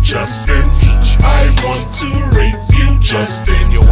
Justin. I want to rape you, Justin. Your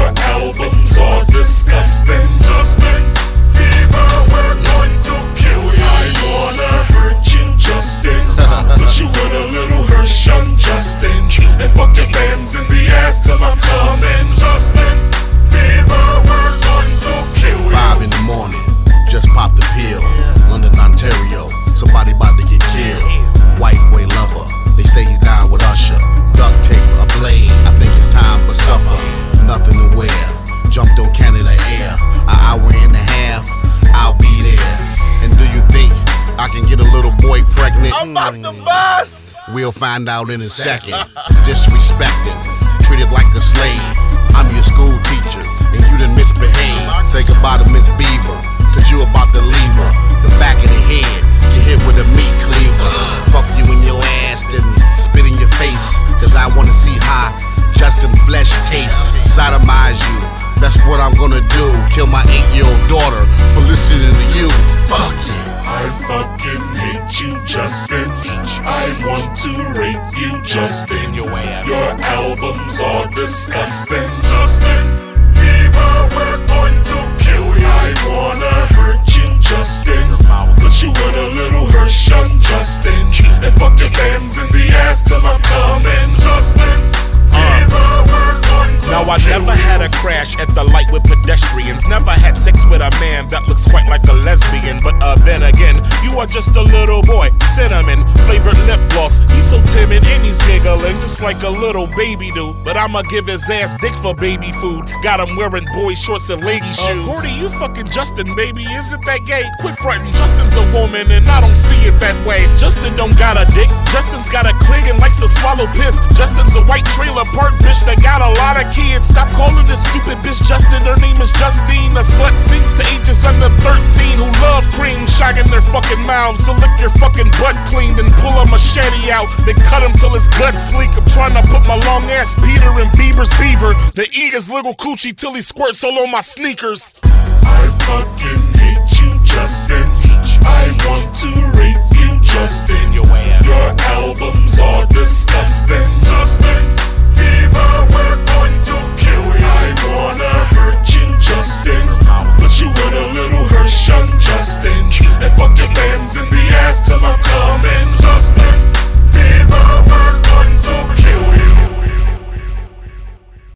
albums are disgusting, Justin. Bieber, we're going to kill you. I wanna hurt you, Justin. Put you in a little hearse, young Justin. And fuck your fans in the ass till I'm coming, Justin. Bieber, we're going to kill you. 5 in the morning, just popped the pill. London, Ontario, somebody about to get killed. White boy lover, they say he's down with Usher. Duct tape, a blade, I think it's time for supper. Nothing to wear, jumped on Canada Air. An hour and a half, I'll be there. And do you think I can get a little boy pregnant? I'm about to bust. We'll find out in a second. Disrespected, treated like a slave. I'm your school teacher, and you done misbehaved. Say goodbye to Miss Bieber, cause you about to leave her. The back of the head, get hit with a meat cleaver. Fuck you in your ass, then spit in your face. Cause I wanna see how Justin flesh tastes. Sodomize you, that's what I'm gonna do. Kill my 8-year-old daughter for listening to you. Fuck you. I fucking hate you, Justin. I want to rape you, Justin. Your albums are disgusting, Justin. Bieber, we're going to kill you. I wanna hurt you, Justin. Put you in a little hearse, young Justin. And fuck your fans in the ass till I'm coming, Justin. Bieber, we're going to No, I kill never you. had a crash at the light with pedestrians. Never had sex with a man that looks quite like a lesbian. But then again, you are just a little boy. Cinnamon, flavored lip gloss. He's so timid and he's giggling just like a little baby do. But I'ma give his ass dick for baby food. Got him wearing boy shorts and lady shoes. Gordy, you fucking Justin, baby. Isn't that gay? Quit frontin'. Justin's a woman and I don't see it that way. Justin don't got a dick. Justin's got a clit and likes to swallow piss. Justin's a white trailer park bitch that got a lot of kids. Stop calling this stupid bitch Justin. Her name is Justine. A slut sings to ages under 13 who love cream, shagging their fucking mouths. So lick your fucking butt clean, then pull a machete out, then cut him till his guts leak. I'm trying to put my long ass Peter in Bieber's beaver, then eat his little coochie till he squirts all on my sneakers. I fucking hate you, Justin. I want to rape you, Justin. Your albums are disgusting, Justin. Bieber, we're going to kill you. I want